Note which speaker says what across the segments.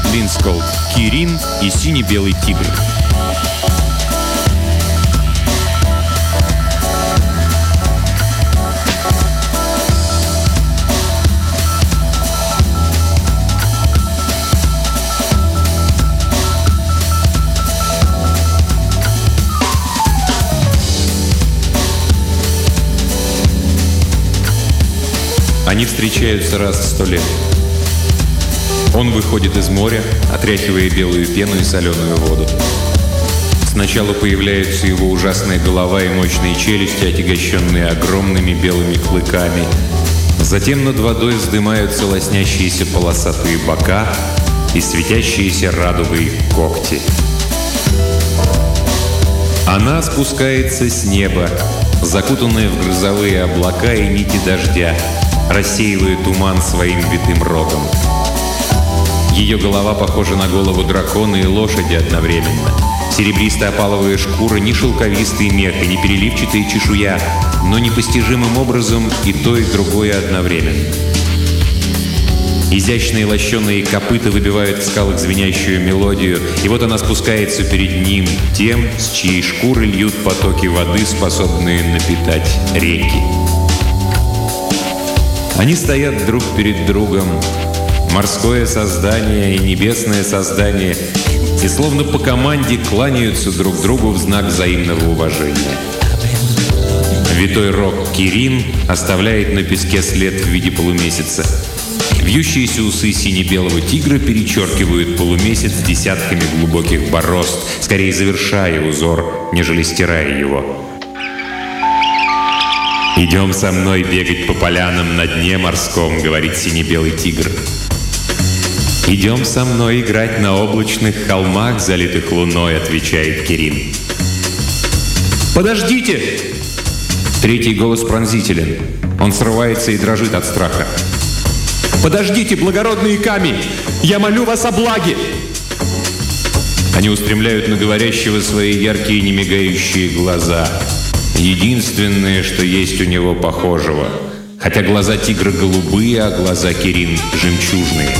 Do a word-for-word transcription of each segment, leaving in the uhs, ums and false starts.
Speaker 1: Линсколд, Кирин и сине-белый тигр. Они встречаются раз в сто лет. Он выходит из моря, отряхивая белую пену и соленую воду. Сначала появляются его ужасная голова и мощные челюсти, отягощенные огромными белыми клыками. Затем над водой вздымаются лоснящиеся полосатые бока и светящиеся радугой когти. Она спускается с неба, закутанная в грозовые облака и нити дождя, рассеивая туман своим витым рогом. Ее голова похожа на голову дракона и лошади одновременно. Серебристо-опаловая шкура, не шелковистый мех и не переливчатая чешуя, но непостижимым образом и то, и другое одновременно. Изящные лощеные копыта выбивают в скалах звенящую мелодию, и вот она спускается перед ним, тем, с чьей шкуры льют потоки воды, способные напитать реки. Они стоят друг перед другом, морское создание и небесное создание, и словно по команде кланяются друг другу в знак взаимного уважения. Витой рог Кирин оставляет на песке след в виде полумесяца. Вьющиеся усы сине-белого тигра перечеркивают полумесяц десятками глубоких борозд, скорее завершая узор, нежели стирая его. «Идем со мной бегать по полянам на дне морском», — говорит сине-белый тигр. «Идем со мной играть на облачных холмах, залитых луной», — отвечает Кирин. «Подождите!» Третий голос пронзителен. Он срывается и дрожит от страха. «Подождите, благородные Ками! Я молю вас о благе!» Они устремляют на говорящего свои яркие немигающие глаза. Единственное, что есть у него похожего. Хотя глаза тигра голубые, а глаза Кирин жемчужные.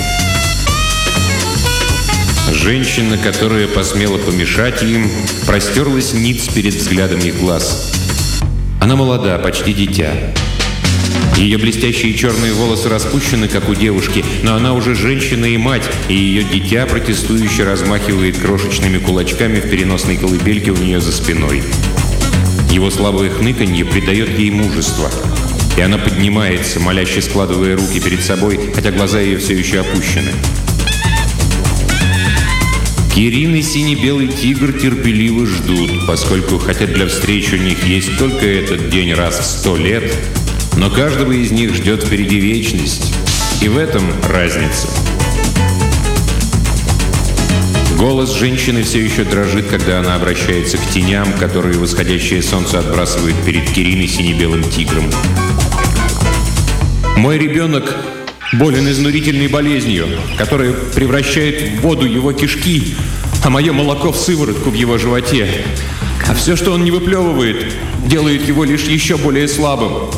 Speaker 1: Женщина, которая посмела помешать им, простерлась ниц перед взглядом их глаз. Она молода, почти дитя. Ее блестящие черные волосы распущены, как у девушки, но она уже женщина и мать, и ее дитя протестующе размахивает крошечными кулачками в переносной колыбельке у нее за спиной. Его слабое хныканье придает ей мужество, и она поднимается, моляще складывая руки перед собой, хотя глаза ее все еще опущены. Кирин и сине-белый тигр терпеливо ждут, поскольку, хотя для встреч у них есть только этот день раз в сто лет, но каждого из них ждет впереди вечность, и в этом разница. Голос женщины все еще дрожит, когда она обращается к теням, которые восходящее солнце отбрасывает перед Кирин и сине-белым тигром. «Мой ребенок болен изнурительной болезнью, которая превращает в воду его кишки, а мое молоко в сыворотку в его животе. А все, что он не выплевывает, делает его лишь еще более слабым».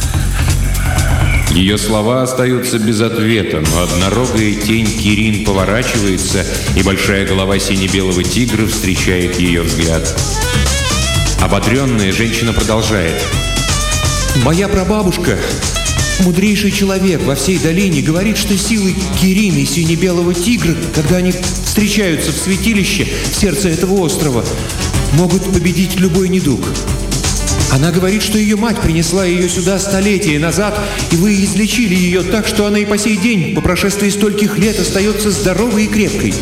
Speaker 1: Ее слова остаются без ответа, но однорогая тень Кирин поворачивается, и большая голова сине-белого тигра встречает ее взгляд. Ободренная женщина продолжает. «Моя прабабушка, мудрейший человек во всей долине, говорит, что силы Кирин и сине-белого тигра, когда они встречаются в святилище в сердце этого острова, могут победить любой недуг. Она говорит, что ее мать принесла ее сюда столетия назад, и вы излечили ее так, что она и по сей день, по прошествии стольких лет, остается здоровой и крепкой».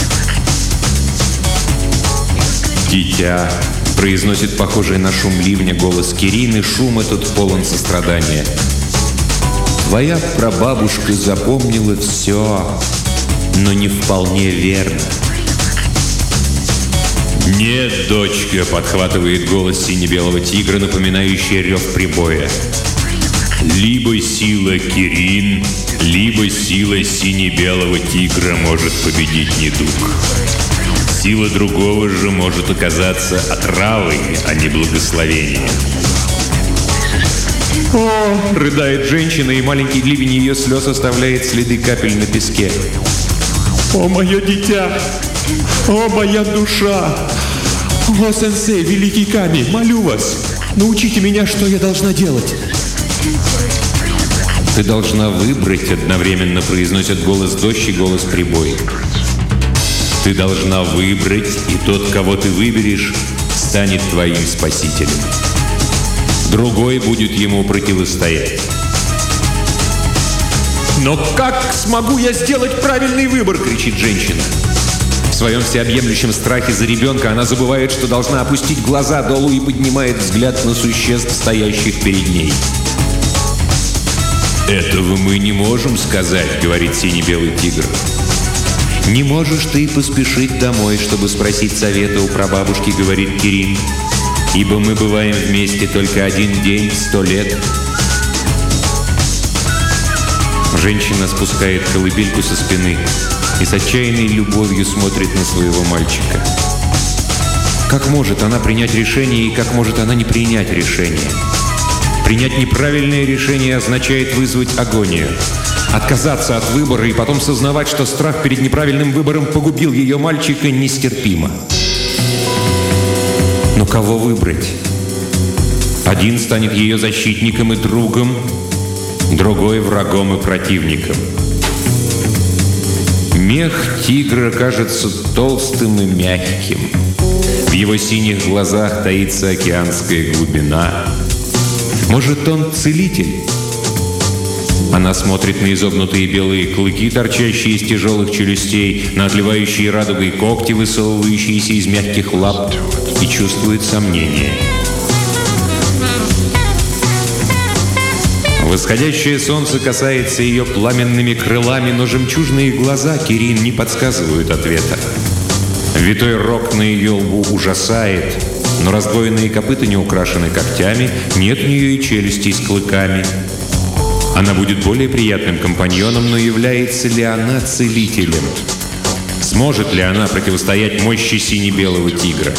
Speaker 1: «Дитя», — произносит похожий на шум ливня голос Кирин, и шум этот полон сострадания. «Твоя прабабушка запомнила все, но не вполне верно». «Нет, дочка», — подхватывает голос сине-белого тигра, напоминающий рев прибоя. «Либо сила Кирин, либо сила сине-белого тигра может победить недуг. Сила другого же может оказаться отравой, а не благословением». «О!» — рыдает женщина, и маленький ливень ее слез оставляет следы капель на песке.
Speaker 2: О, мое дитя! О, моя душа! О, сенсей, великий Ками, молю вас, научите меня, что я должна делать.
Speaker 1: Ты должна выбрать, одновременно произносят голос дождь и голос прибой. Ты должна выбрать, и тот, кого ты выберешь, станет твоим спасителем. Другой будет ему противостоять.
Speaker 2: «Но как смогу я сделать правильный выбор?» — кричит женщина.
Speaker 1: В своем всеобъемлющем страхе за ребенка она забывает, что должна опустить глаза долу и поднимает взгляд на существ, стоящих перед ней. «Этого мы не можем сказать», — говорит сине-белый тигр. «Не можешь ты поспешить домой, чтобы спросить совета у прабабушки», — говорит Кирин. «Ибо мы бываем вместе только один день, сто лет». Женщина спускает колыбельку со спины и с отчаянной любовью смотрит на своего мальчика. Как может она принять решение и как может она не принять решение? Принять неправильное решение означает вызвать агонию. Отказаться от выбора и потом сознавать, что страх перед неправильным выбором погубил ее мальчика, нестерпимо. Но кого выбрать? Один станет ее защитником и другом, другой врагом и противником. Мех тигра кажется толстым и мягким. В его синих глазах таится океанская глубина. Может, он целитель? Она смотрит на изогнутые белые клыки, торчащие из тяжелых челюстей, на отливающие радугой когти, высовывающиеся из мягких лап, и чувствует сомнение. Восходящее солнце касается ее пламенными крылами, но жемчужные глаза Кирин не подсказывают ответа. Витой рог на ее лбу ужасает, но раздвоенные копыта не украшены когтями, нет у нее и челюстей с клыками. Она будет более приятным компаньоном, но является ли она целителем? Сможет ли она противостоять мощи сине-белого тигра?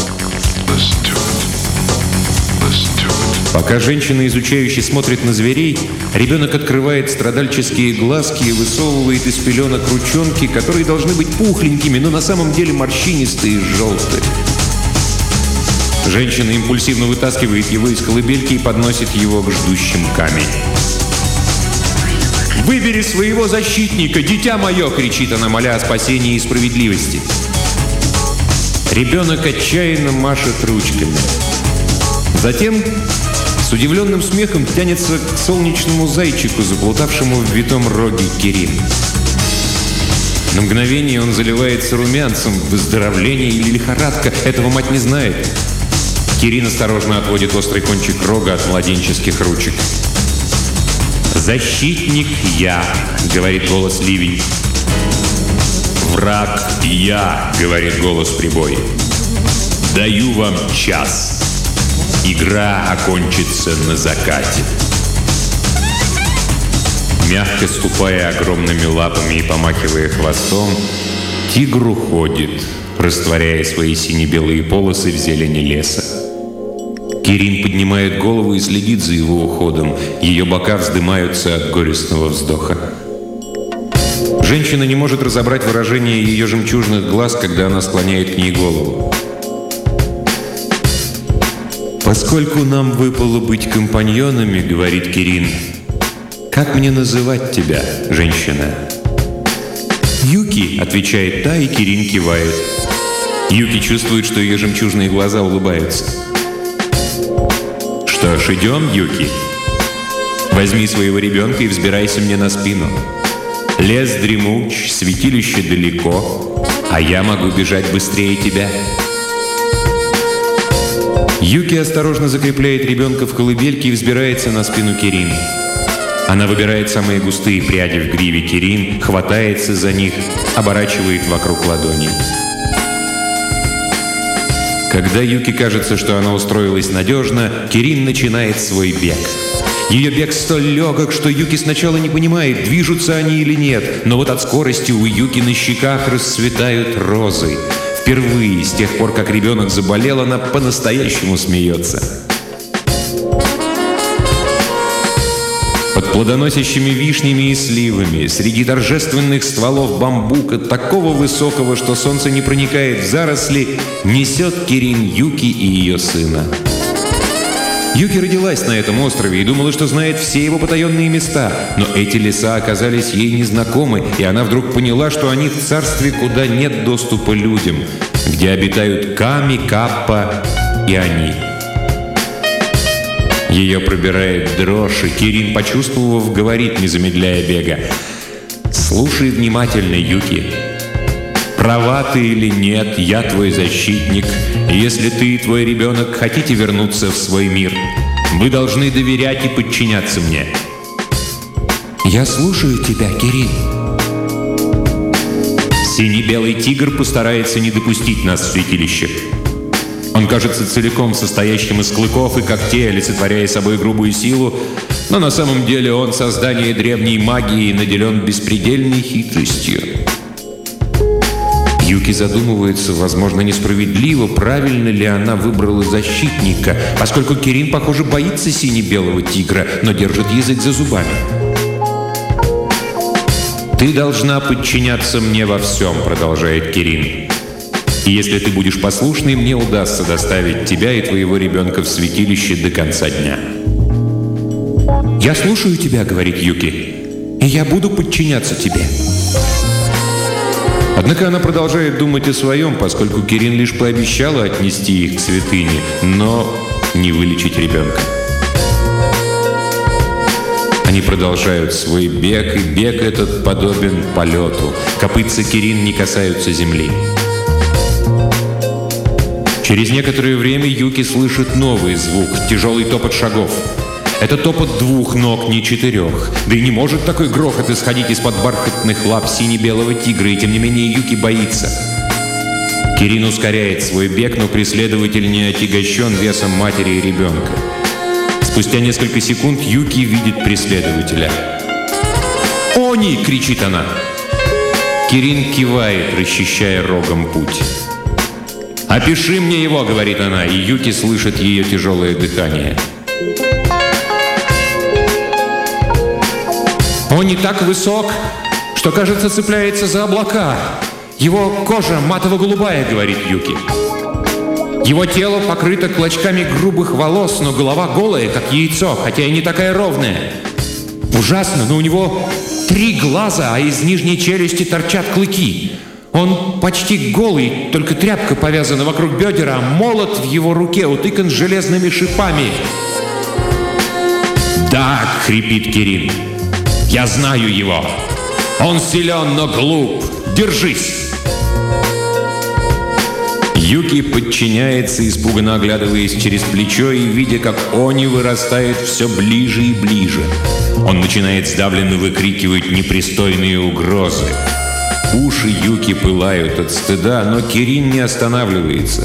Speaker 1: Пока женщина, изучающая, смотрит на зверей, ребенок открывает страдальческие глазки и высовывает из пеленок ручонки, которые должны быть пухленькими, но на самом деле морщинистые и желтые. Женщина импульсивно вытаскивает его из колыбельки и подносит его к ждущим Ками. «Выбери своего защитника, дитя мое!» — кричит она, моля о спасении и справедливости. Ребенок отчаянно машет ручками. Затем с удивленным смехом тянется к солнечному зайчику, заплутавшему в витом роге Кирин. На мгновение он заливается румянцем, выздоровление или лихорадка. Этого мать не знает. Кирин осторожно отводит острый кончик рога от младенческих ручек. «Защитник я», — говорит голос ливень. «Враг я», — говорит голос прибой. «Даю вам час. Игра окончится на закате». Мягко ступая огромными лапами и помахивая хвостом, тигр уходит, растворяя свои сине-белые полосы в зелени леса. Кирин поднимает голову и следит за его уходом. Ее бока вздымаются от горестного вздоха. Женщина не может разобрать выражение ее жемчужных глаз, когда она склоняет к ней голову. «Поскольку нам выпало быть компаньонами, — говорит Кирин, — как мне называть тебя, женщина?» «Юки», — отвечает та, и Кирин кивает. Юки чувствует, что ее жемчужные глаза улыбаются. «Что ж, идем, Юки. Возьми своего ребенка и взбирайся мне на спину. Лес дремуч, святилище далеко, а я могу бежать быстрее тебя». Юки осторожно закрепляет ребенка в колыбельке и взбирается на спину Кирин. Она выбирает самые густые пряди в гриве Кирин, хватается за них, оборачивает вокруг ладоней. Когда Юки кажется, что она устроилась надежно, Кирин начинает свой бег. Ее бег столь легок, что Юки сначала не понимает, движутся они или нет, но вот от скорости у Юки на щеках расцветают розы. Впервые с тех пор, как ребенок заболел, она по-настоящему смеется. Под Под плодоносящими вишнями и сливами, среди торжественных стволов бамбука, такого высокого, что солнце не проникает в заросли, несет Кирин Юки и ее сына. Юки родилась на этом острове и думала, что знает все его потаенные места. Но эти леса оказались ей незнакомы, и она вдруг поняла, что они в царстве, куда нет доступа людям, где обитают Ками, Каппа и они. Ее пробирает дрожь, и Кирин, почувствовав, говорит, не замедляя бега: «Слушай внимательно, Юки. Права ты или нет, я твой защитник. И если ты и твой ребенок хотите вернуться в свой мир, вы должны доверять и подчиняться мне». «Я слушаю тебя, Кирин». Синий-белый тигр постарается не допустить нас в святилище. Он кажется целиком состоящим из клыков и когтей, олицетворяя собой грубую силу, но на самом деле он создание древней магии и наделен беспредельной хитростью. Юки задумывается, возможно, несправедливо, правильно ли она выбрала защитника, поскольку Кирин, похоже, боится сине-белого тигра, но держит язык за зубами. «Ты должна подчиняться мне во всем», — продолжает Кирин. «И если ты будешь послушной, мне удастся доставить тебя и твоего ребенка в святилище до конца дня». «Я слушаю тебя», — говорит Юки, — «и я буду подчиняться тебе». Однако она продолжает думать о своем, поскольку Кирин лишь пообещала отнести их к святыне, но не вылечить ребенка. Они продолжают свой бег, и бег этот подобен полету. Копытца Кирин не касаются земли. Через некоторое время Юки слышит новый звук – тяжелый топот шагов. Это топот двух ног, не четырех. Да и не может такой грохот исходить из-под бархатных лап сине-белого тигра, и тем не менее Юки боится. Кирин ускоряет свой бег, но преследователь не отягощен весом матери и ребенка. Спустя несколько секунд Юки видит преследователя. «Они!» — кричит она. Кирин кивает, расчищая рогом путь. «Опиши мне его!» — говорит она, и Юки слышит ее тяжелое дыхание. Он не так высок, что, кажется, цепляется за облака. Его кожа матово-голубая, говорит Юки. Его тело покрыто клочками грубых волос, но голова голая, как яйцо, хотя и не такая ровная. Ужасно, но у него три глаза, а из нижней челюсти торчат клыки. Он почти голый, только тряпка повязана вокруг бедер, а молот в его руке утыкан железными шипами. «Да!» — хрипит Кирин. «Я знаю его. Он силен, но глуп. Держись!» Юки подчиняется, испуганно оглядываясь через плечо и видя, как Они вырастает все ближе и ближе. Он начинает сдавленно выкрикивать непристойные угрозы. Уши Юки пылают от стыда, но Кирин не останавливается.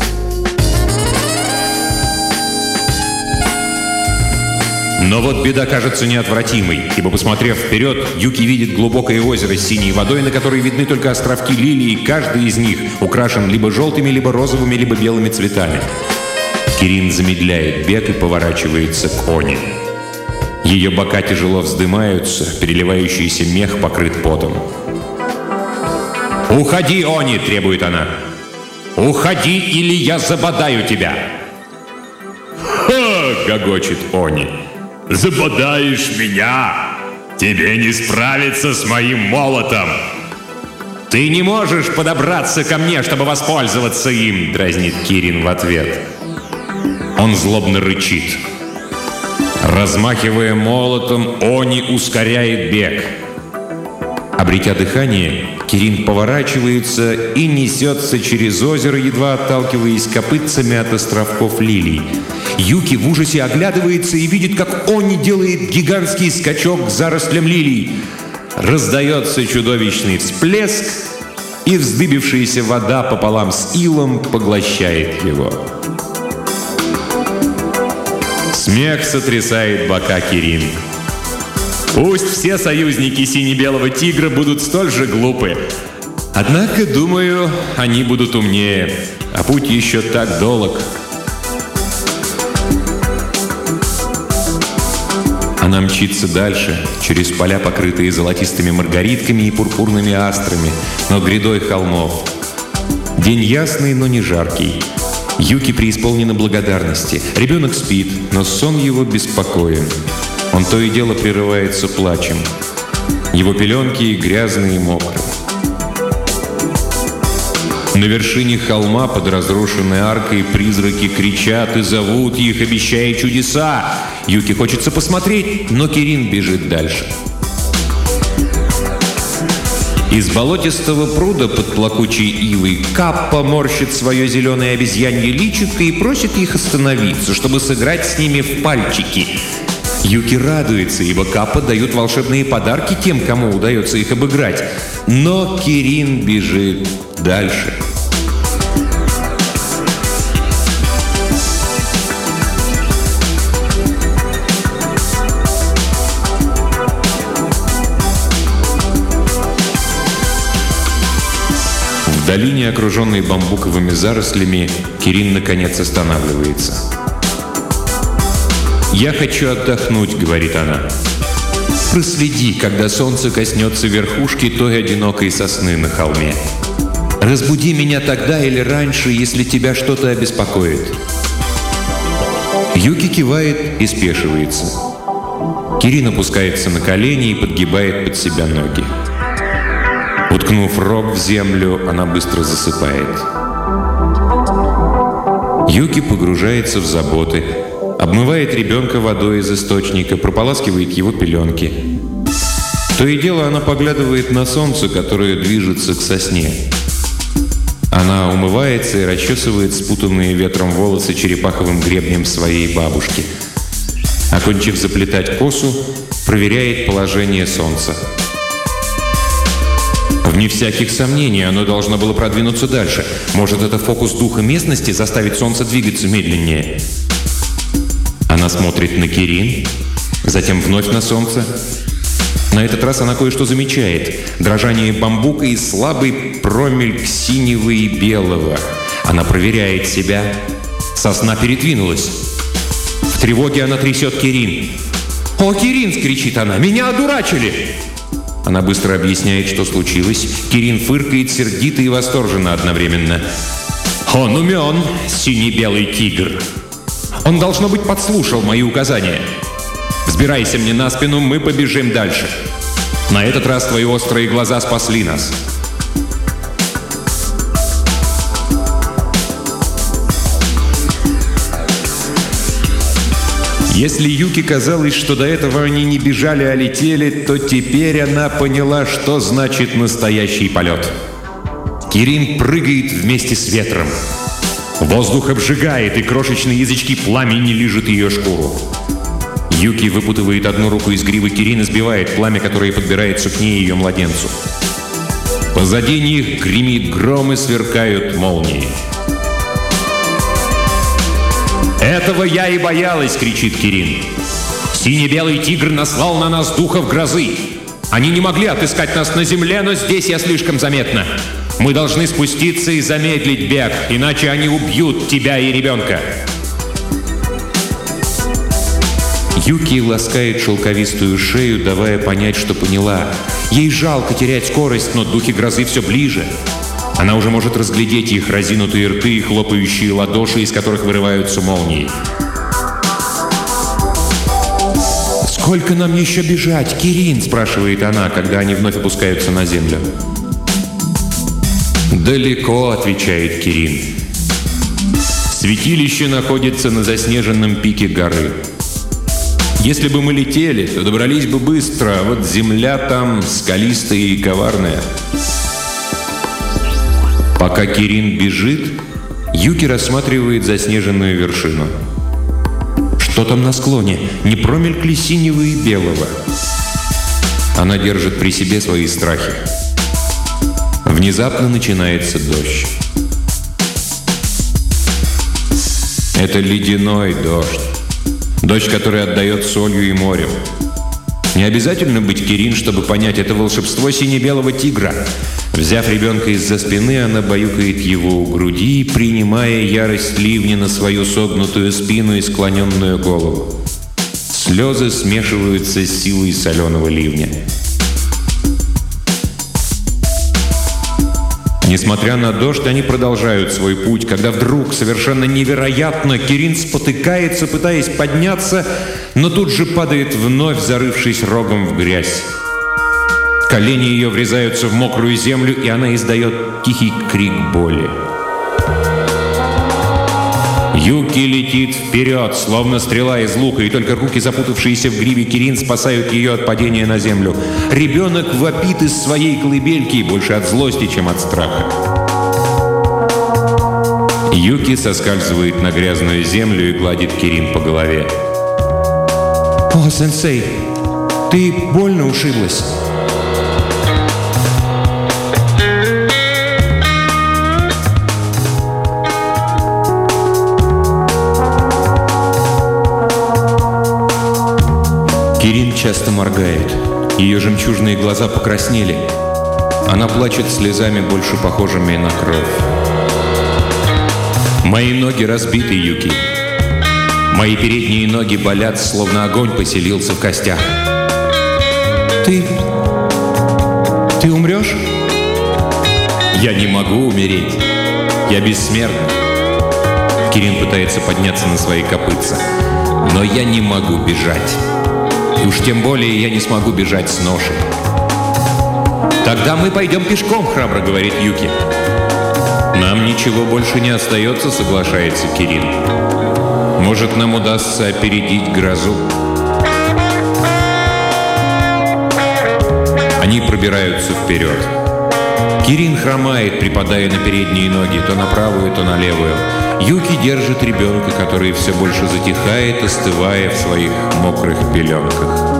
Speaker 1: Но вот беда кажется неотвратимой, ибо, посмотрев вперед, Юки видит глубокое озеро с синей водой, на которой видны только островки лилий, и каждый из них украшен либо желтыми, либо розовыми, либо белыми цветами. Кирин замедляет бег и поворачивается к Они. Ее бока тяжело вздымаются, переливающийся мех покрыт потом. «Уходи, Они!» — требует она. «Уходи, или я забодаю тебя!» «Ха!» — гогочет Они. «Забодаешь меня? Тебе не справиться с моим молотом!» «Ты не можешь подобраться ко мне, чтобы воспользоваться им!» — дразнит Кирин в ответ. Он злобно рычит. Размахивая молотом, Они ускоряет бег. Обретя дыхание, Кирин поворачивается и несется через озеро, едва отталкиваясь копытцами от островков лилий. Юки в ужасе оглядывается и видит, как Они делает гигантский скачок к зарослям лилий. Раздается чудовищный всплеск, и вздыбившаяся вода пополам с илом поглощает его. Смех сотрясает бока Кирин. Пусть все союзники сине-белого тигра будут столь же глупы. Однако, думаю, они будут умнее, а путь еще так долг. Она мчится дальше, через поля, покрытые золотистыми маргаритками и пурпурными астрами, над грядой холмов. День ясный, но не жаркий. Юки преисполнена благодарности. Ребенок спит, но сон его беспокоен. Он то и дело прерывается плачем. Его пеленки грязные и мокрые. На вершине холма под разрушенной аркой призраки кричат и зовут их, обещая чудеса. Юки хочется посмотреть, но Кирин бежит дальше. Из болотистого пруда под плакучей ивой Каппа морщит свое зеленое обезьянье личико и просит их остановиться, чтобы сыграть с ними в пальчики. Юки радуется, ибо Каппа дают волшебные подарки тем, кому удается их обыграть. Но Кирин бежит дальше. В долине, окруженной бамбуковыми зарослями, Кирин наконец останавливается. «Я хочу отдохнуть», — говорит она. «Проследи, когда солнце коснется верхушки той одинокой сосны на холме. Разбуди меня тогда или раньше, если тебя что-то обеспокоит». Юки кивает и спешивается. Кирин опускается на колени и подгибает под себя ноги. Уткнув рог в землю, она быстро засыпает. Юки погружается в заботы, обмывает ребенка водой из источника, прополаскивает его пеленки. То и дело она поглядывает на солнце, которое движется к сосне. Она умывается и расчесывает спутанные ветром волосы черепаховым гребнем своей бабушки. Окончив заплетать косу, проверяет положение солнца. Вне всяких сомнений, оно должно было продвинуться дальше. Может, это фокус духа местности заставит солнце двигаться медленнее? Она смотрит на Кирин, затем вновь на солнце. На этот раз она кое-что замечает. Дрожание бамбука и слабый промельк синего и белого. Она проверяет себя. Сосна передвинулась. В тревоге она трясет Кирин. «О, Кирин!» — кричит она. «Меня одурачили!» Она быстро объясняет, что случилось. Кирин фыркает сердито и восторженно одновременно. «Он умен, синий-белый тигр! Он, должно быть, подслушал мои указания. Взбирайся мне на спину, мы побежим дальше. На этот раз твои острые глаза спасли нас». Если Юки казалось, что до этого они не бежали, а летели, то теперь она поняла, что значит настоящий полет. Кирин прыгает вместе с ветром. Воздух обжигает, и крошечные язычки пламени лижут ее шкуру. Юки выпутывает одну руку из гривы Кирин и сбивает пламя, которое подбирается к ней и ее младенцу. Позади них гремит гром и сверкают молнии. «Этого я и боялась!» — кричит Кирин. «Синий-белый тигр наслал на нас духов грозы. Они не могли отыскать нас на земле, но здесь я слишком заметна. Мы должны спуститься и замедлить бег, иначе они убьют тебя и ребенка». Юки ласкает шелковистую шею, давая понять, что поняла. Ей жалко терять скорость, но духи грозы все ближе. Она уже может разглядеть их разинутые рты и хлопающие ладоши, из которых вырываются молнии. «Сколько нам еще бежать, Кирин?» — спрашивает она, когда они вновь опускаются на землю. «Далеко», — отвечает Кирин. «Святилище находится на заснеженном пике горы. Если бы мы летели, то добрались бы быстро, а вот земля там скалистая и коварная». Пока Кирин бежит, Юки рассматривает заснеженную вершину. Что там на склоне? Не промельк ли синего и белого? Она держит при себе свои страхи. Внезапно начинается дождь. Это ледяной дождь. Дождь, который отдает солью и морем. Не обязательно быть Кирин, чтобы понять это волшебство сине-белого тигра. Взяв ребенка из-за спины, она баюкает его у груди, принимая ярость ливня на свою согнутую спину и склоненную голову. Слезы смешиваются с силой соленого ливня. Несмотря на дождь, они продолжают свой путь, когда вдруг, совершенно невероятно, Кирин спотыкается, пытаясь подняться, но тут же падает вновь, зарывшись рогом в грязь. Колени ее врезаются в мокрую землю, и она издает тихий крик боли. Юки летит вперед, словно стрела из лука, и только руки, запутавшиеся в гриве Кирин, спасают ее от падения на землю. Ребенок вопит из своей колыбельки, больше от злости, чем от страха. Юки соскальзывает на грязную землю и гладит Кирин по голове.
Speaker 2: «О, сенсей, ты больно ушиблась?»
Speaker 1: Кирин часто моргает. Ее жемчужные глаза покраснели. Она плачет слезами, больше похожими на кровь. Мои ноги разбиты, Юки. Мои передние ноги болят, словно огонь поселился в костях.
Speaker 2: Ты... ты умрешь?
Speaker 1: Я не могу умереть. Я бессмертен. Кирин пытается подняться на свои копытца. Но я не могу бежать. И уж тем более я не смогу бежать с ношей. «Тогда мы пойдем пешком», — храбро говорит Юки. «Нам ничего больше не остается», — соглашается Кирин. «Может, нам удастся опередить грозу?» Они пробираются вперед. Кирин хромает, припадая на передние ноги, то на правую, то на левую. Юки держит ребенка, который все больше затихает, остывая в своих мокрых пеленках.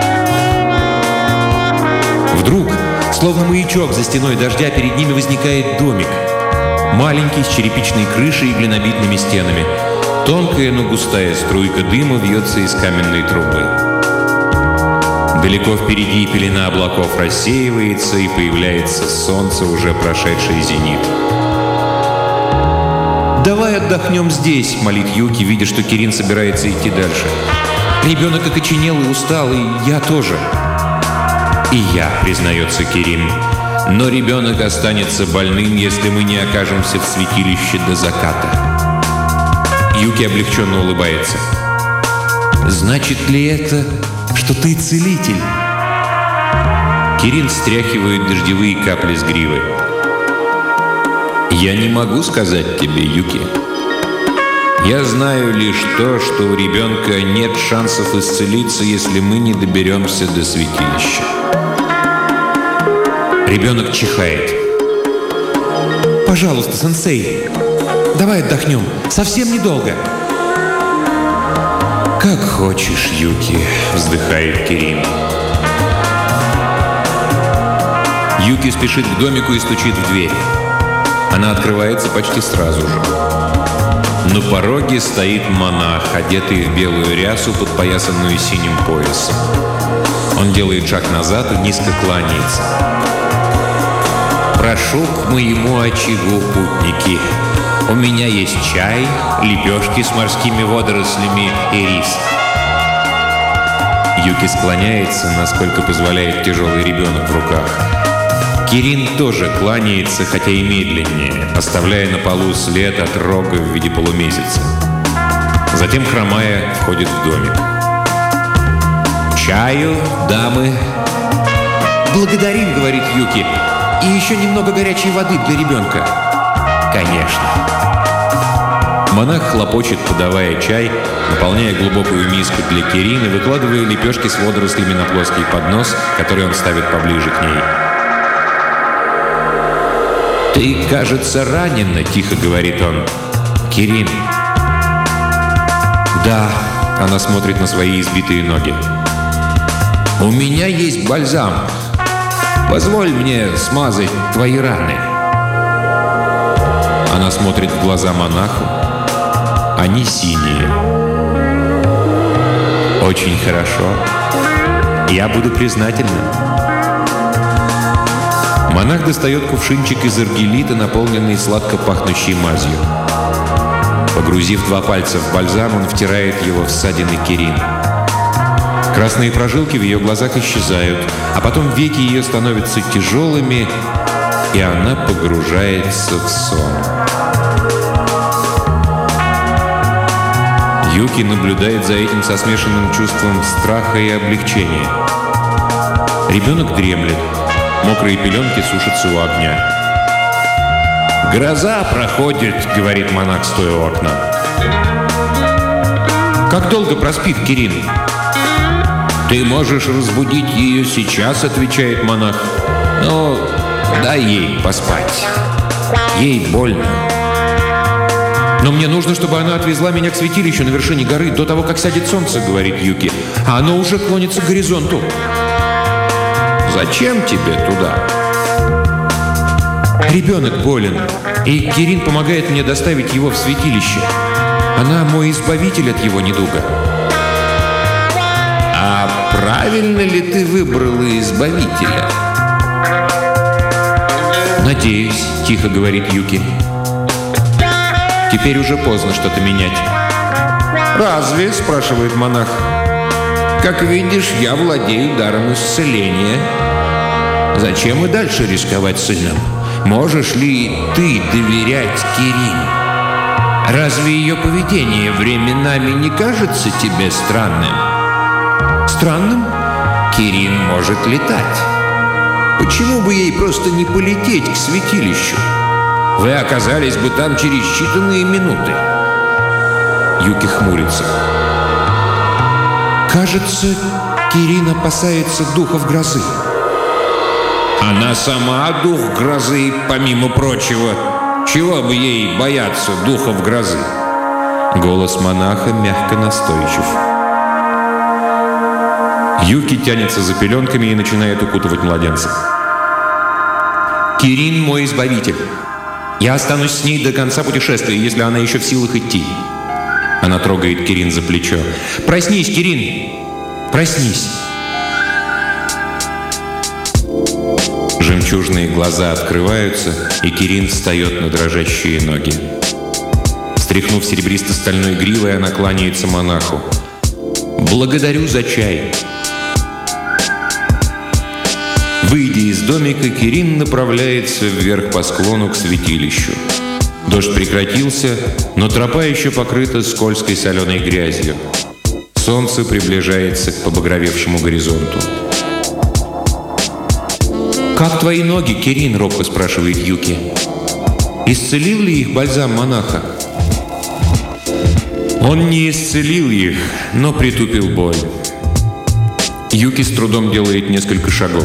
Speaker 1: Вдруг, словно маячок за стеной дождя, перед ними возникает домик. Маленький, с черепичной крышей и глинобитными стенами. Тонкая, но густая струйка дыма вьется из каменной трубы. Далеко впереди пелена облаков рассеивается, и появляется солнце, уже прошедшее зенит. «Давай отдохнем здесь», — молит Юки, видя, что Кирин собирается идти дальше. «Ребенок окоченел и устал, и я тоже». «И я», — признается Кирин. «Но ребенок останется больным, если мы не окажемся в святилище до заката». Юки облегченно улыбается. «Значит ли это, что ты целитель?» Кирин стряхивает дождевые капли с гривы. «Я не могу сказать тебе, Юки. Я знаю лишь то, что у ребенка нет шансов исцелиться, если мы не доберемся до святилища». Ребенок чихает.
Speaker 2: «Пожалуйста, сенсей, давай отдохнем. Совсем недолго».
Speaker 1: «Как хочешь, Юки», — вздыхает Кирин. Юки спешит к домику и стучит в дверь. Она открывается почти сразу же. На пороге стоит монах, одетый в белую рясу, подпоясанную синим поясом. Он делает шаг назад и низко кланяется. «Прошу к моему очагу, путники. У меня есть чай, лепешки с морскими водорослями и рис». Юки склоняется, насколько позволяет тяжелый ребенок в руках. Кирин тоже кланяется, хотя и медленнее, оставляя на полу след от рога в виде полумесяца. Затем, хромая, входит в домик. «Чаю, дамы?»
Speaker 2: «Благодарим», — говорит Юки. «И еще немного горячей воды для ребенка».
Speaker 1: «Конечно». Монах хлопочет, подавая чай, наполняя глубокую миску для Кирин и выкладывая лепешки с водорослями на плоский поднос, который он ставит поближе к ней. «Ты, кажется, ранена», — тихо говорит он. «Кирин». «Да», — она смотрит на свои избитые ноги. «У меня есть бальзам. Позволь мне смазать твои раны». Она смотрит в глаза монаху. Они синие. «Очень хорошо. Я буду признательна». Монах достает кувшинчик из аргелита, наполненный сладко пахнущей мазью. Погрузив два пальца в бальзам, он втирает его в ссадины Кирин. Красные прожилки в ее глазах исчезают, а потом веки ее становятся тяжелыми, и она погружается в сон. Юки наблюдает за этим со смешанным чувством страха и облегчения. Ребенок дремлет, мокрые пеленки сушатся у огня. «Гроза проходит», — говорит монах, стоя у окна. «Как долго проспит Кирин?» «Ты можешь разбудить ее сейчас», — отвечает монах. «Но дай ей поспать. Ей больно». «Но мне нужно, чтобы она отвезла меня к святилищу на вершине горы до того, как сядет солнце», — говорит Юки. «А оно уже клонится к горизонту». «Зачем тебе туда?» «Ребенок болен, и Кирин помогает мне доставить его в святилище. Она мой избавитель от его недуга». «А правильно ли ты выбрала избавителя?» «Надеюсь», — тихо говорит Юки. «Теперь уже поздно что-то менять». «Разве?» — спрашивает монах. «Как видишь, я владею даром исцеления. Зачем и дальше рисковать сыном? Можешь ли ты доверять Кирин? Разве ее поведение временами не кажется тебе странным?» «Странным? Кирин может летать. Почему бы ей просто не полететь к святилищу? Вы оказались бы там через считанные минуты». Юки хмурится. «Кажется, Кирин опасается духов грозы». «Она сама дух грозы, помимо прочего. Чего бы ей бояться духов грозы?» Голос монаха мягко настойчив. Юки тянется за пеленками и начинает укутывать младенца. «Кирин мой избавитель. Я останусь с ней до конца путешествия, если она еще в силах идти». Она трогает Кирин за плечо. «Проснись, Кирин! Проснись!» Жемчужные глаза открываются, и Кирин встает на дрожащие ноги. Стряхнув серебристо-стальной гривой, она кланяется монаху. «Благодарю за чай». Выйдя из домика, Кирин направляется вверх по склону к святилищу. Дождь прекратился, но тропа еще покрыта скользкой соленой грязью. Солнце приближается к побагровевшему горизонту. «Как твои ноги, Кирин?» — робко спрашивает Юки. «Исцелил ли их бальзам монаха?» Он не исцелил их, но притупил боль. Юки с трудом делает несколько шагов.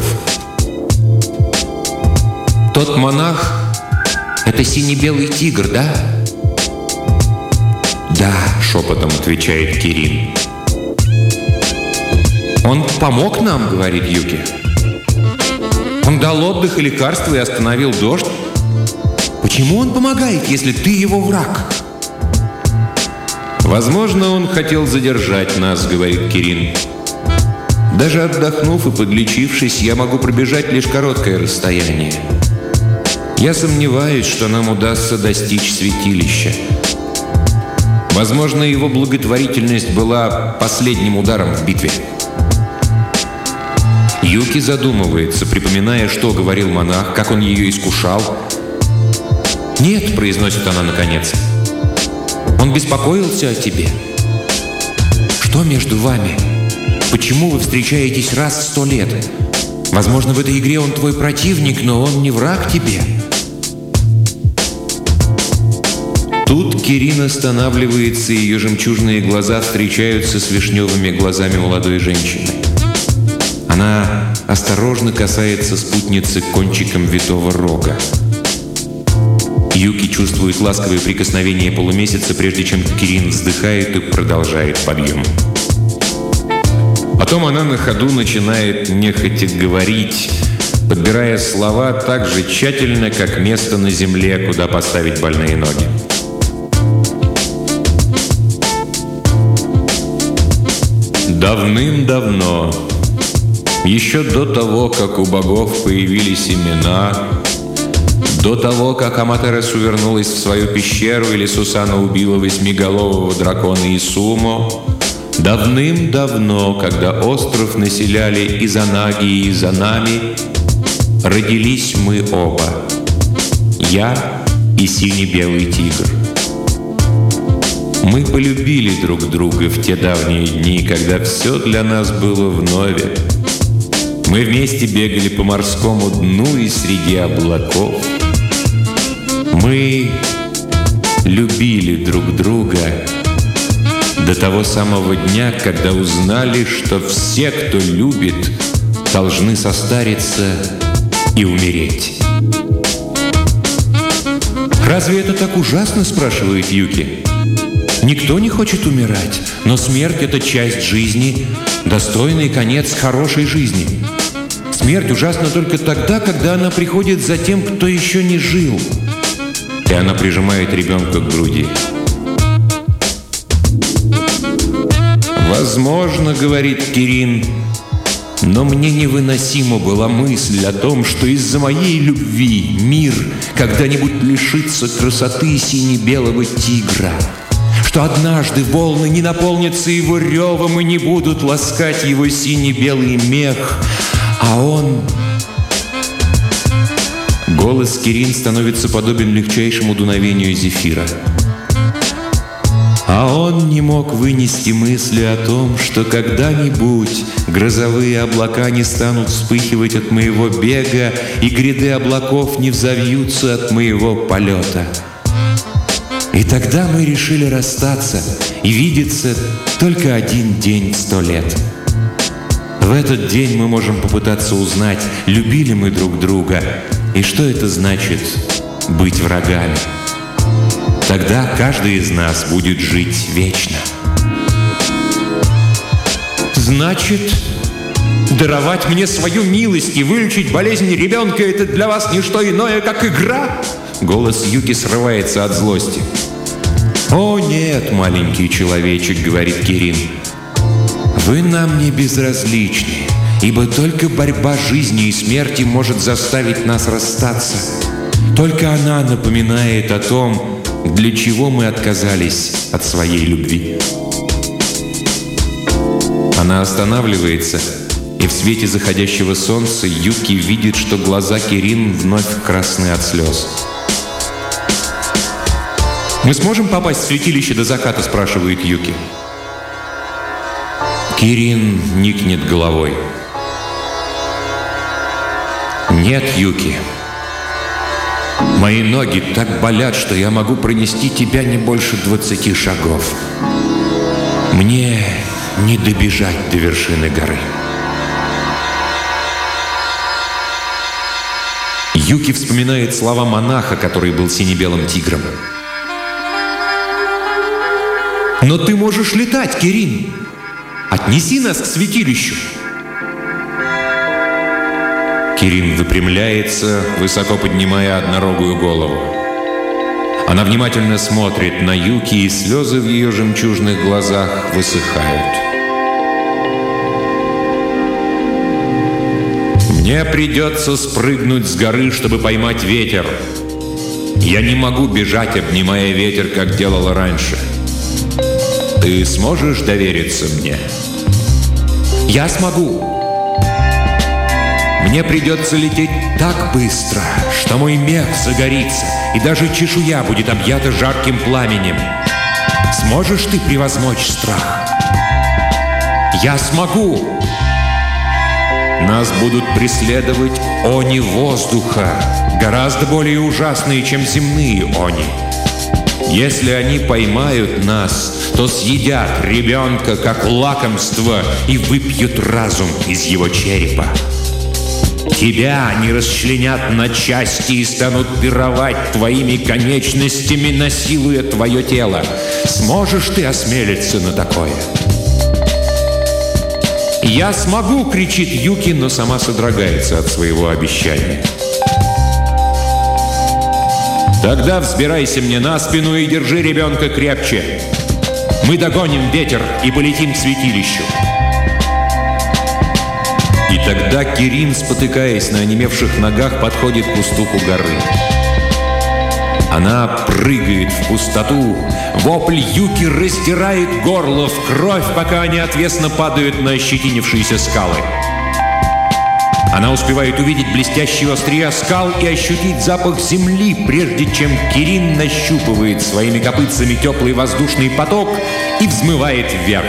Speaker 1: «Тот монах — это сине-белый тигр, да?» «Да», — шепотом отвечает Кирин. «Он помог нам?» — говорит Юки. «Он дал отдых и лекарства и остановил дождь. Почему он помогает, если ты его враг?» «Возможно, он хотел задержать нас», — говорит Кирин. «Даже отдохнув и подлечившись, я могу пробежать лишь короткое расстояние. Я сомневаюсь, что нам удастся достичь святилища. Возможно, его благотворительность была последним ударом в битве». Юки задумывается, припоминая, что говорил монах, как он ее искушал. «Нет», — произносит она наконец, — «он беспокоился о тебе». «Что между вами? Почему вы встречаетесь раз в сто лет? Возможно, в этой игре он твой противник, но он не враг тебе». Тут Кирин останавливается, и ее жемчужные глаза встречаются с вишневыми глазами молодой женщины. Она осторожно касается спутницы кончиком витого рога. Юки чувствует ласковое прикосновение полумесяца, прежде чем Кирин вздыхает и продолжает подъем. Потом она на ходу начинает нехотя говорить, подбирая слова так же тщательно, как место на земле, куда поставить больные ноги. Давным-давно, еще до того, как у богов появились имена, до того, как Аматерасу вернулась в свою пещеру или Сусана убила восьмиголового дракона Исумо, Давным-давно, когда остров населяли Изанаги и Изанами, родились мы оба. Я и синий-белый тигр. Мы полюбили друг друга в те давние дни, когда все для нас было вновь. Мы вместе бегали по морскому дну и среди облаков. Мы любили друг друга до того самого дня, когда узнали, что все, кто любит, должны состариться и умереть. «Разве это так ужасно?» – спрашивает Юки. «Никто не хочет умирать, но смерть – это часть жизни, достойный конец хорошей жизни. Смерть ужасна только тогда, когда она приходит за тем, кто еще не жил». И она прижимает ребенка к груди. «Возможно, — говорит Кирин, — но мне невыносима была мысль о том, что из-за моей любви мир когда-нибудь лишится красоты сине-белого тигра, что однажды волны не наполнятся его ревом и не будут ласкать его сине-белый мех, а он...» Голос Кирин становится подобен легчайшему дуновению зефира. А он не мог вынести мысли о том, что когда-нибудь грозовые облака не станут вспыхивать от моего бега, и гряды облаков не взовьются от моего полета. И тогда мы решили расстаться и видеться только один день в сто лет. В этот день мы можем попытаться узнать, любили мы друг друга, и что это значит быть врагами. Тогда каждый из нас будет жить вечно. «Значит, даровать мне свою милость и вылечить болезнь ребенка — это для вас не что иное, как игра?» Голос Юки срывается от злости. «О нет, маленький человечек, — говорит Кирин, — вы нам не безразличны, ибо только борьба жизни и смерти может заставить нас расстаться. Только она напоминает о том, для чего мы отказались от своей любви». Она останавливается, и в свете заходящего солнца Юки видит, что глаза Кирин вновь красны от слез. «Мы сможем попасть в святилище до заката?» – спрашивает Юки. Кирин никнет головой. «Нет, Юки. Мои ноги так болят, что я могу пронести тебя не больше двадцати шагов. Мне не добежать до вершины горы». Юки вспоминает слова монаха, который был сине-белым тигром. «Но ты можешь летать, Кирин! Отнеси нас к святилищу!» Кирин выпрямляется, высоко поднимая однорогую голову. Она внимательно смотрит на Юки, и слезы в ее жемчужных глазах высыхают. «Мне придется спрыгнуть с горы, чтобы поймать ветер. Я не могу бежать, обнимая ветер, как делала раньше. Ты сможешь довериться мне?» «Я смогу. Мне придется лететь так быстро, что мой мех загорится, и даже чешуя будет объята жарким пламенем. Сможешь ты превозмочь страх?» «Я смогу!» «Нас будут преследовать они воздуха, гораздо более ужасные, чем земные они. Если они поймают нас, то съедят ребенка как лакомство и выпьют разум из его черепа. Тебя они расчленят на части и станут пировать твоими конечностями, насилуя твое тело. Сможешь ты осмелиться на такое?» «Я смогу!» — кричит Юки, но сама содрогается от своего обещания. «Тогда взбирайся мне на спину и держи ребенка крепче. Мы догоним ветер и полетим к святилищу». И тогда Кирин, спотыкаясь на онемевших ногах, подходит к уступу горы. Она прыгает в пустоту. Вопль Юки раздирает горло в кровь, пока они отвесно падают на ощетинившиеся скалы. Она успевает увидеть блестящие острия скал и ощутить запах земли, прежде чем Кирин нащупывает своими копытцами теплый воздушный поток и взмывает вверх.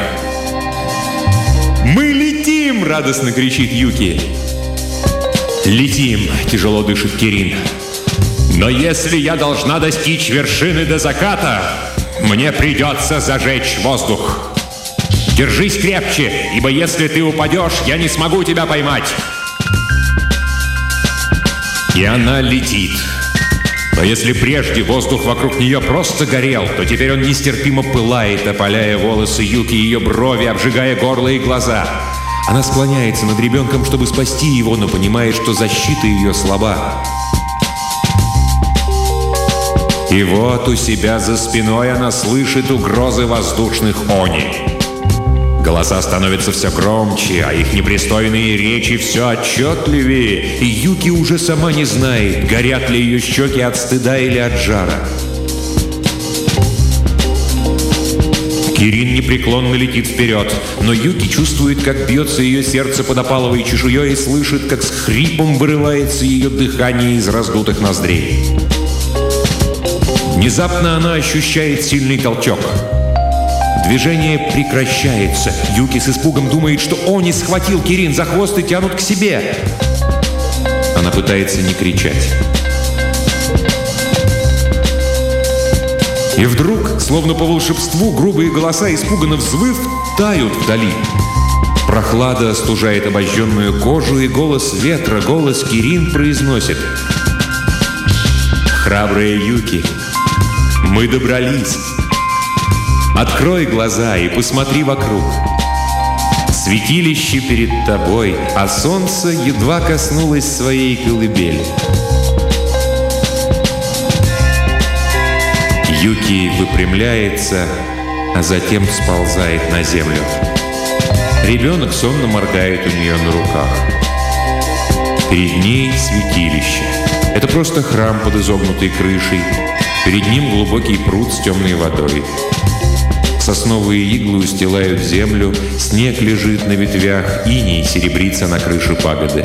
Speaker 1: «Мы летим!» — радостно кричит Юки. «Летим!» — тяжело дышит Кирин. «Но если я должна достичь вершины до заката, мне придется зажечь воздух. Держись крепче, ибо если ты упадешь, я не смогу тебя поймать». И она летит. Но если прежде воздух вокруг нее просто горел, то теперь он нестерпимо пылает, опаляя волосы Юки и ее брови, обжигая горло и глаза. Она склоняется над ребенком, чтобы спасти его, но понимает, что защита ее слаба. И вот у себя за спиной она слышит угрозы воздушных они. Голоса становятся все громче, а их непристойные речи все отчетливее. И Юки уже сама не знает, горят ли ее щеки от стыда или от жара. Кирин непреклонно летит вперед, но Юки чувствует, как бьется ее сердце под опаловой чешуей и слышит, как с хрипом вырывается ее дыхание из раздутых ноздрей. Внезапно она ощущает сильный толчок. Движение прекращается. Юки с испугом думает, что Они схватил Кирин за хвост и тянут к себе. Она пытается не кричать. И вдруг, словно по волшебству, грубые голоса, испуганно взвыв, тают вдали. Прохлада остужает обожженную кожу, и голос ветра, голос Кирин произносит: «Храбрая Юки, мы добрались. Открой глаза и посмотри вокруг. Святилище перед тобой, а солнце едва коснулось своей колыбели». Юки выпрямляется, а затем сползает на землю. Ребенок сонно моргает у нее на руках. Перед ней святилище. Это просто храм под изогнутой крышей. Перед ним глубокий пруд с темной водой. Сосновые иглы устилают землю, снег лежит на ветвях, иней серебрится на крыше пагоды.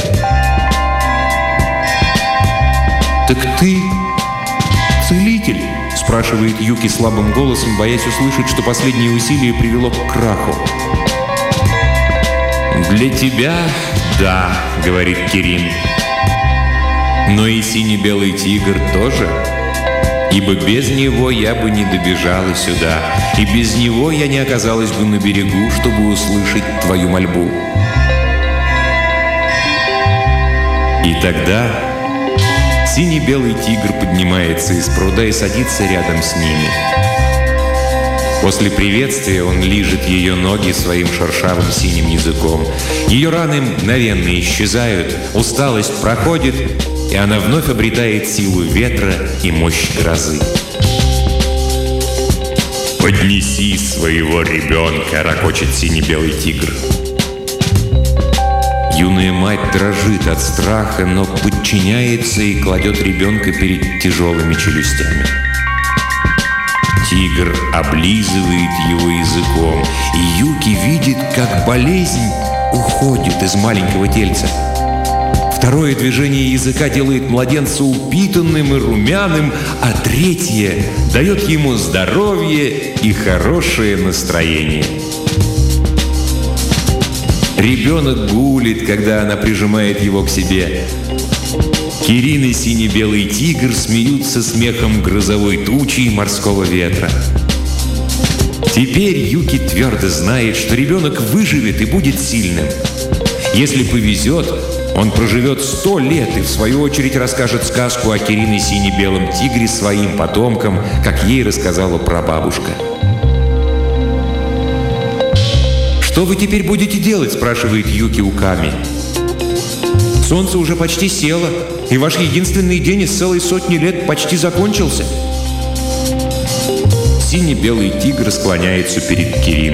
Speaker 1: «Так ты целитель?» — спрашивает Юки слабым голосом, боясь услышать, что последнее усилие привело к краху. «Для тебя — да», — говорит Кирин. «Но и сине-белый тигр тоже. Ибо без него я бы не добежала сюда, и без него я не оказалась бы на берегу, чтобы услышать твою мольбу». И тогда синий-белый тигр поднимается из пруда и садится рядом с ними. После приветствия он лижет ее ноги своим шершавым синим языком. Ее раны мгновенно исчезают, усталость проходит, и она вновь обретает силу ветра и мощь грозы. «Поднеси своего ребенка!» — ракочет сине-белый тигр. Юная мать дрожит от страха, но подчиняется и кладет ребенка перед тяжелыми челюстями. Тигр облизывает его языком, и Юки видит, как болезнь уходит из маленького тельца. Второе движение языка делает младенца упитанным и румяным, а третье дает ему здоровье и хорошее настроение. Ребенок гулит, когда она прижимает его к себе. Кирин и сине-белый тигр смеются смехом грозовой тучи и морского ветра. Теперь Юки твердо знает, что ребенок выживет и будет сильным. Если повезет, он проживет сто лет и в свою очередь расскажет сказку о Кирин и сине-белом тигре своим потомкам, как ей рассказала прабабушка. «Что вы теперь будете делать?» – спрашивает Юки у Ками. «Солнце уже почти село, и ваш единственный день из целой сотни лет почти закончился». Сине-белый тигр склоняется перед Кирин.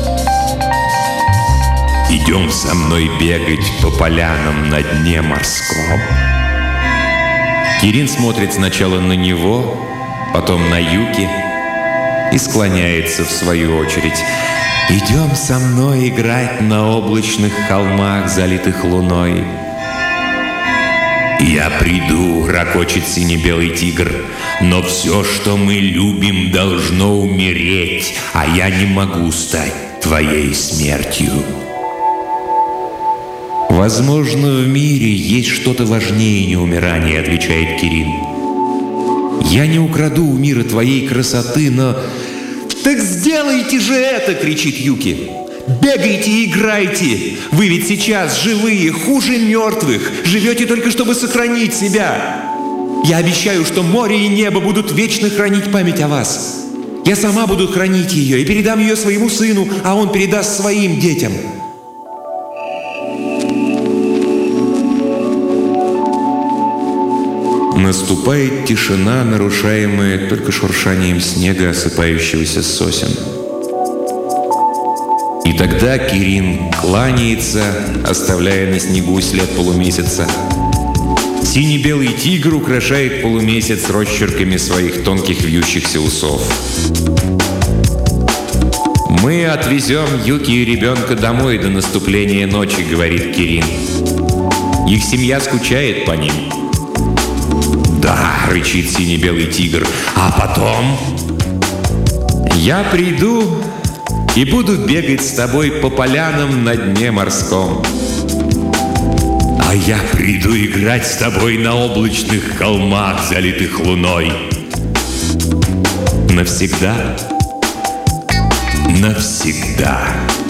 Speaker 1: «Идем со мной бегать по полянам на дне морском». Кирин смотрит сначала на него, потом на Юки и склоняется в свою очередь. «Идем со мной играть на облачных холмах, залитых луной». «Я приду», — ракочет сине-белый тигр, «но все, что мы любим, должно умереть, а я не могу стать твоей смертью». «Возможно, в мире есть что-то важнее неумирания», — отвечает Кирин. «Я не украду у мира твоей красоты, но...» «Так сделайте же это!» — кричит Юки. «Бегайте и играйте! Вы ведь сейчас живые, хуже мертвых! Живете только, чтобы сохранить себя! Я обещаю, что море и небо будут вечно хранить память о вас! Я сама буду хранить ее и передам ее своему сыну, а он передаст своим детям!» Наступает тишина, нарушаемая только шуршанием снега, осыпающегося с сосен. И тогда Кирин кланяется, оставляя на снегу след полумесяца. Сине-белый тигр украшает полумесяц росчерками своих тонких вьющихся усов. «Мы отвезем Юки и ребенка домой до наступления ночи», — говорит Кирин. «Их семья скучает по ним». «Да», — рычит сине-белый тигр, «а потом...» «Я приду и буду бегать с тобой по полянам на дне морском. А я приду играть с тобой на облачных холмах, залитых луной. Навсегда, навсегда».